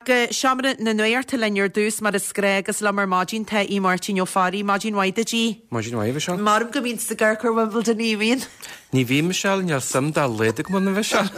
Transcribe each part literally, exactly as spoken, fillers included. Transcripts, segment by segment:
Siamra na nuir til lenir dús mar a scregus le mar mágin te í Martin O'Farry, mágin waide G. Mágin waide Michelle. Marm go mín sa garcur Wimbledon ní vín. Ní bhí Michelle neal sam dá ledig man na Michelle.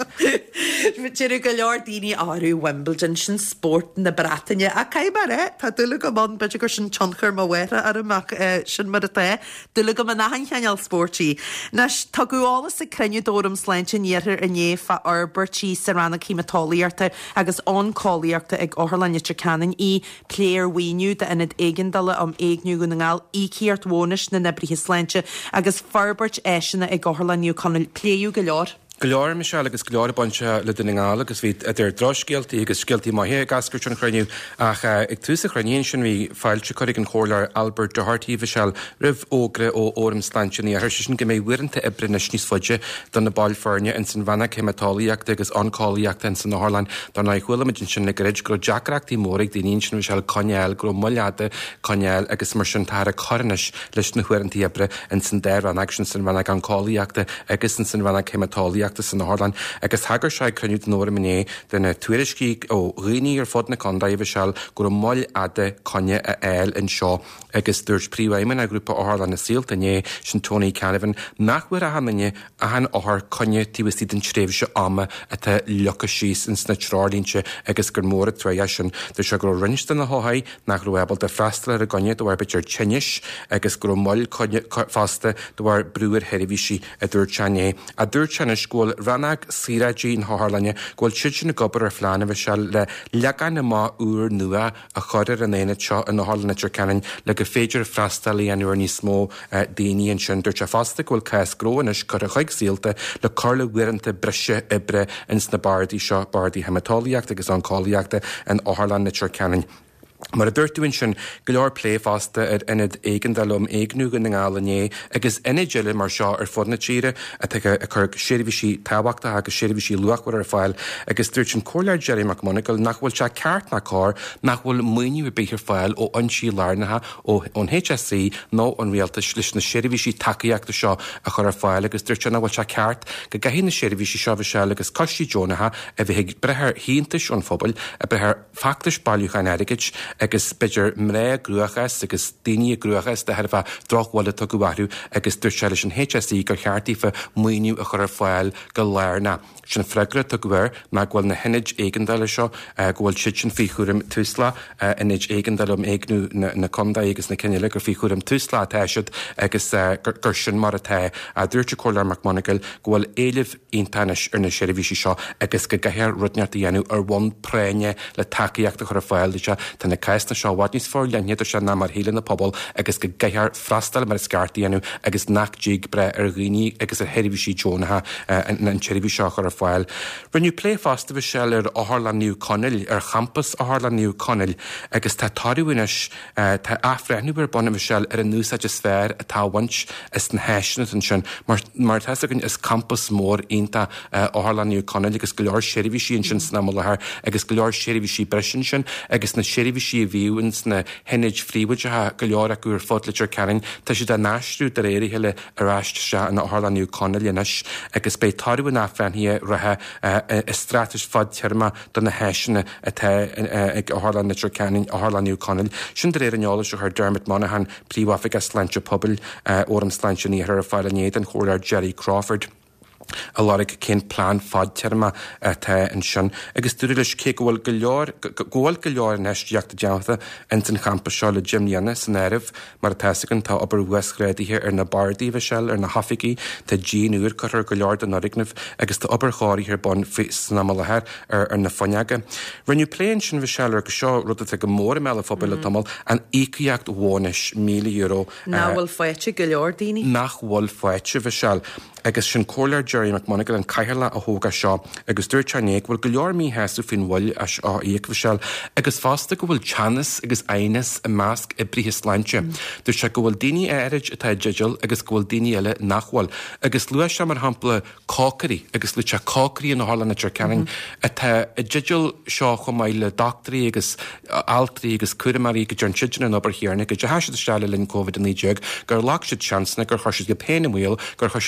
Tíir go leor daoine áú Wimbledon sin sport na Bretagne a caiimare tá dula go man beidir gur sin tionchar má wera ar amach sin mar a té dula go man nahan cheanal sportí. Nas tá gúála sa crenne dóm sleinte níar a néfa arbertí sa ranna címatáíarta agus ancáíarta ag áharlanne canan í pléir víniu de inad éigendala am éagniu go ngáil ícíart bhónis na nebrithe sleinte agus farbert éisina ag áharlanniu canal pléú go leor. Glóir Michelle agus glóir bonse le duningála agus bhí idir drosgialtaí agus scialtaí maithe gascairt an chruinniú ach ag túsa chruinníonn sin bhí fáilte chuig an chóir Albert Doherty Michelle rih ógra ó óm slantíní a thuir sin go méid uireanta ibre na níos fuide don na ballfearne in san bhana chéimetáíoachta agus ancáíoachta in san Harlan don na chuilamidin sin na grid go deacreachtaí móraigh daoíonn sin Michelle coneal go muileada coneal agus mar sin tar a choranis leis na huiirantí ibre in san déir an agus san bhana ancáíoachta agus in san bhana chéimetáíoachta san Harlan agus hagar seid cruniú den óra miné den tuairiscí ó rií ar fod na condaí Michelle gur moll ada conne a eil in seo agus dúirt príomhaimen a grúpa áharlan na síalta né sin Tony Canavan nachhuiir a hanne a han áthar conne tíbastí den tréimhse ama a tá lecha síos in sna trálínse agus gur móra tre sin de se gur rinstan na háhaid nach ruebal de freistal ar a gonne do bhar bitir tenis agus gur moll fasta do bhar brúir heirihísí a dúirt tené a dúirt tena scóil Ranag Siraji in Harlanne ghfuil siid sin na gobar ar flána bheit se le legan na má úr nua a choir an éine seo in na Harlanne canan le go féidir freistalí an uair níos mó daoine an sin dúirt a fasta ghfuil cais gróanis chu a chuig síalta le carla uireanta brise ibre ins na bardí seo bardí hematáíoachta agus ancáíoachta an Harlanne canan. Mar a dúirtúin sin go leor pléfasta ar inad éigandalum éagnú go na ngálané agus inadile mar seo ar fod na tíre a chur séirhísí táhachta agus séirhísí luachhar ar fáil agus dúirt sin cóir Jerry McMonagle nachhfuil se ceart na cá nachhfuil muoinú a béithir fáil ó ansí lárnatha ó ón H S C nó an rialtas leis na séirhísí takeíachta seo a chur ar fáil agus dúirt sin bhfuil se ceart go gahí na séirhísí seo bh se agus cosí Jonatha a bheit brethir híntais an fphobal a brethir factas bailúchan airigid agus beidir mré gruachas agus daoine gruachas de herbh drochhile tu gohaú agus dúirse leis an H S C gur chearttífa muoinú a chur ar fáil go léirna. Sin freigra tu gohfuir me ghfuil na hinid éigendala seo ghfuil siid sin fiúrim túsla inid éigendalum éagnú na conda agus na cinile gur fiúrim túsla teisiid agus gur sin mar atá a dúirte cóir McMonagle ghfuil éileh ontanis ar na séirhísí seo agus go gaiir rudneart dhéanú ar bhain préine le takeíachta chur ar fáil se tá na caiisna seo bhaid níos fór leanhéidir se ná mar héile na pobl agus go gaiir freistal mar scartaíanú agus nachdíigh bre ar rií agus ar heirhísí Jonatha an séirhí seo chur ar fáil. Rinneú pléfasta bh sell ar Harlanniu Conil ar campus Harlanniu Conil agus tá tarúinis tá afrehnú ar bonna bh sell ar an nús a sfér a táhaint is na héisina an sin mar thegann is campus mór onanta Harlanniu Conil agus go leor séirhísí sin sna mthir agus go leor séirhísí bresin sin agus na séirhísí bhíúins na henid fríomhaidethe go leor a gur fodlitir ceann tá si de náisiú de réirí heile arráist se an Harlanniu Conil inis agus bé tarúin afrehní rathe is stratis fad teirma don na héisina ag Harlanne canan Harlanniu Conil. Sin de réir an eolas chu Dermot Monaghan príomhhafic a sláinte pobl ó an sláinte ní ar a fáil anéad an chóir Jerry Crawford. A láric cén plán fad teirma tá an sin. Agus dúir leis cé gohfuil go leor ggóil go leor in eisteachta deanata in san campus seo le Jim Lianna san éirih mar taisagann tá obair uascréadaithe ar na bardaí bh sell ar na haficí tá Jean úr chuir go leor den orignamh agus tá obair cháirí ar bon san amalathir ar ar na foineaga. Rinneú pléin sin bh sell ar go seo rud go mór meile fphobal tamil an ícaíocht bháis mí euro. Nachhfuil foiite go leor daoine? Nachhfuil foiite bh sell. Agus sin cóir Jerry McMonagle an caiirla a thóga seo agus dúir tenéag bhfuil go leor mí heasú fin bhil as á íochmhsel agus fásta go bhfuil teannas agus aonas a measc i bríthe sláinte. Dúir se go bhfuil daoine éirid atá digital agus go bhfuil daoine eile nachhfuil agus luas se mar hampla cácarí agus lu se cácarí an Harlanne canan atá i digital seo chu maiile doctorí agus altarí agus cuairí go John Chidgen an obair chéarna go de heisiid steile linn COVID níideag gur lách siad seansna gur chuisiid go péna mhil gur chuisiid a jail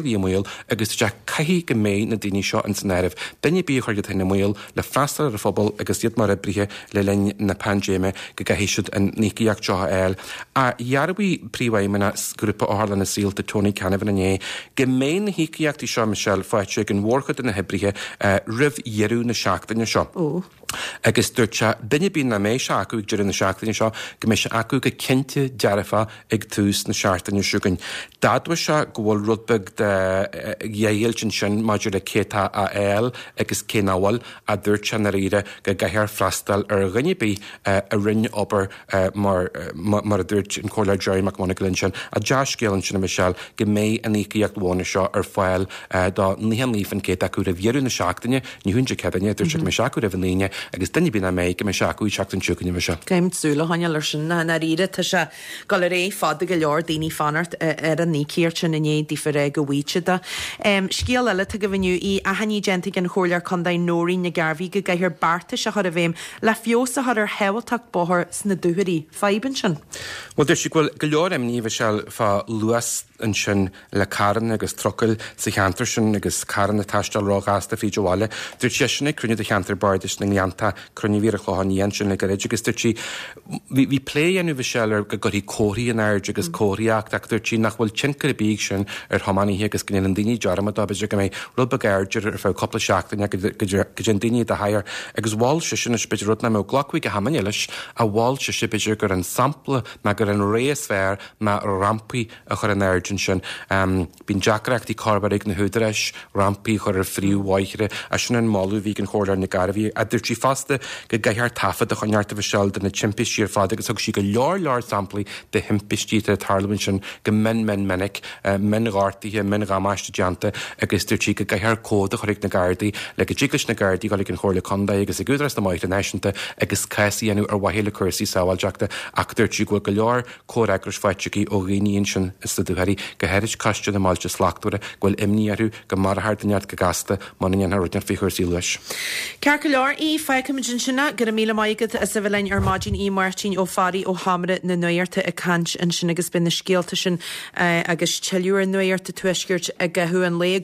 í múil agus te caihí go mé na daoine seo an san airibh. Danne bí chuir go taine múil le freistal ar a phobal agus iad mar a brithe le linn na pandéime go gahéisiid an níciíach teo eil. A dhearbhí príomhhaimena grúpa ála na síl de Tony Canavan ané, go mé na híciíachtaí seo Michelle fáite an mhórchad in na hebrithe rih dhearú na seachtaine seo. Agus dúirte duine bí na mé se acu ag deireadh na seachtaine seo go mé se acu go cinnte dearafa ag túús na seachtaine siúgain. Dadha se go bhfuil rudbeg de dhéiltin sin maidir le céta a eil agus cénáhil a dúirte na riire go gaithear freistal ar rinne bí a rinne obair mar a dúirt an cóir Jerry McMonaghan sin a deas céalann sin na Michelle go mé an íciíocht bhána seo ar fáil dá níhan lífan céta acu a bhéarú na seachtaine ní hunn cedaine dúirte me seacu a bhníine agus duine bí na méid go me seaú seachtain siúcaine me se. Keimsúla haine lei sin na riire tá se gal ré fáda go leor daoine fanart ar an nícíir sin nané dí fer go bhíteada. Scéal eile tu go bhiniu í a haní genta an chóir chundaid nóí na garbhí go gaiithir barta se chur a bhéim le fiosa chu ar hehaach bóthir sna dúthirí faiban sin. Well dúir si bhfuil go leor am níomh seall fá luas an sin le caran agus trocail sa cheantar sin agus caran na taistal rágáasta fí deháile. Dúir sé sinna crunne de cheantar bardis na leanta crunne vír a chláhaníon sin le garéid agus dúir si bhí plé anú bh seallar go gurí cóirí an aird agus cóiríach ach dúir si nach bhfuil tincar a bíag sin ar thomaní agus gin an daoine dearama dá beidir go mé rud bagaidir ar fá coppla seachtaine go gin daoine de hair agus bháil se sin beidir rud na mé ghlacuí go hamaneiles a bháil se si beidir gur an sampla me gur an réasfér me rampaí a chur an aird sin. Bhín Jackreachtaí carbarig na húdarais, rampaí chur ar fríomhhaithre a sin an máú bhí an chóir na garbhí a dúir sí fasta go gaiithar tafad a chuneartta bhseil de na timpistí ar fád agus thug sí go leor leor samplaí de himpistí a tarlaban sin go min min minic min gáirtaíthe min gamáiste deanta agus dúir sí go gaiithar códa chuirigh na gardaí le go ddíglas na gardaí gáil an chóirla condaid agus a gúdras na maiid naisianta agus caií anú ar wahéile chusaí sáhaileachta ach dúir sí go go leor córaigras fáitií ó ghaoíonn sin is dúthirí go heirid caiiste na máilte slachtúra ghfuil imníarú go marthart daneart go gasta manan an ruidir fichuirsí leis. Cear go leor í feicimidjin sinna gur míle maigad a sa bhlein ar mágin í martín ó farí ó hamre na nuirta a cant an sin agus bin na scéalta sin agus teúir nuirta tuisgirt a gathú an le